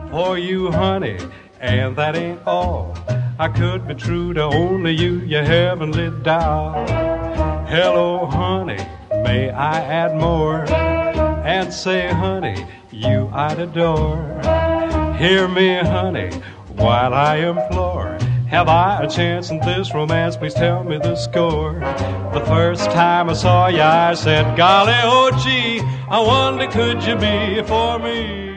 for you, honey, and that ain't all. I could be true to only you, you heavenly doll. Hello, honey, may I add more and say, honey, you I'd adore. Hear me, honey, while I implore. Have I a chance in this romance? Please tell me the score. The first time I saw you, I said, golly, oh gee, I wonder could you be for me?